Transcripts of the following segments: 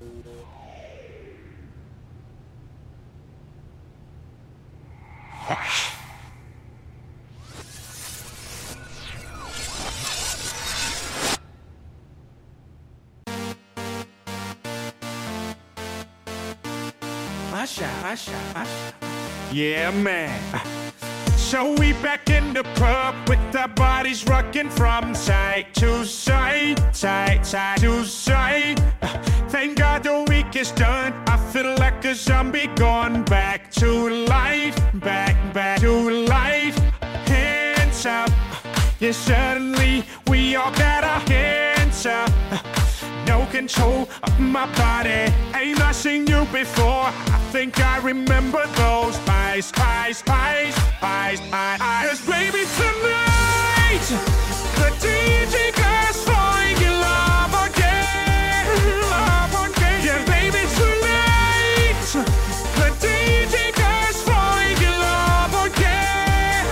Yeah, man. So we back in the pub with our bodies rocking from side to side, side to side. Thank God the week is done. I feel like a zombie going back to life, back to life. Hands up, yeah, suddenly we all got our hands up. No control of my body. Ain't I seen you before? I think I remember those eyes. Baby, tonight the DJ goes falling in love again, Yeah, baby, tonight the DJ goes falling in love again,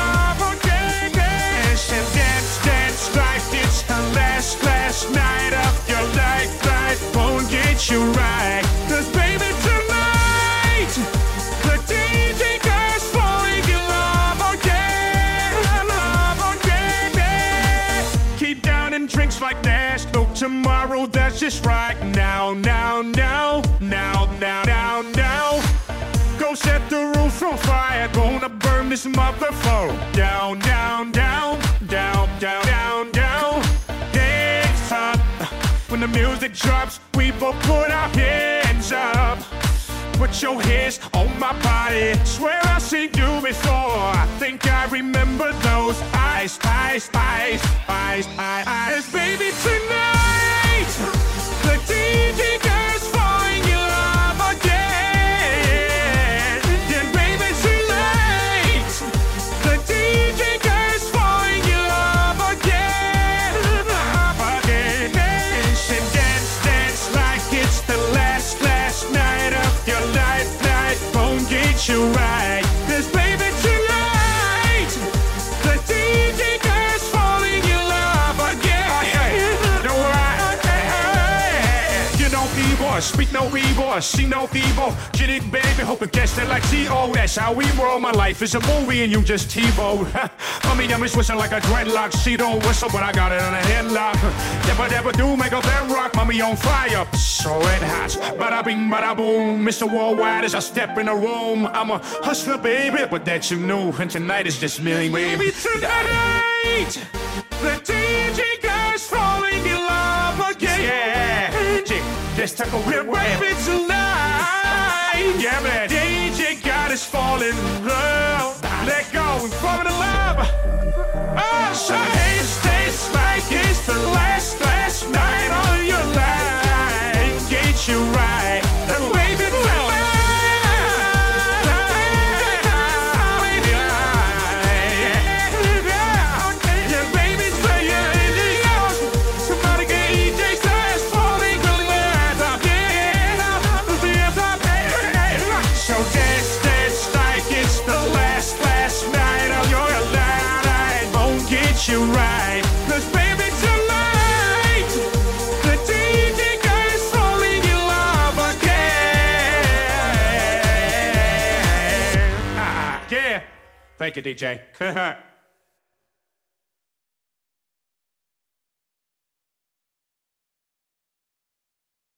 Dance like it's the last night of your life. Life won't get you right. 'Cause baby, tonight the DJ goes falling in love again, Keep downing drinks like there's no tomorrow. That's just right now. Go set the roof on fire. Gonna burn this motherfucker down. Hands up. When the music drops, we both put our hands up. Put your hands on my body. Swear I've seen you before. I think I remember those eyes. Baby, tonight the DJ goes falling in love again. Yeah, baby, tonight the DJ goes falling in love again. Dance like it's the last night of your life. Life won't get you right. 'Cause baby, tonight the DJ goes falling in love again. You know people, speak no evil, see no evil. Get it, baby, hope it gets that like T.O. That's how we roll. My life is a movie and you just TiVo. Mommy, I'm switching like a dreadlock. She don't whistle, but I got it in a headlock. Never do make a bedrock. Mommy on fire, so red hot. Bada bing, bada boom. Mr. Worldwide as I step in the room. I'm a hustler, baby, but that you knew. And tonight is just me, baby. Tonight, the DJ goes falling in love again. Yeah, just take a real baby tonight. Yeah, man, DJ God is falling in love. Let go and fall in love. Oh, so it's like it's the last night of your life. Get you right, and baby, you right. 'Cause baby, tonight the DJ goes falling in love again. Yeah. Thank you, DJ.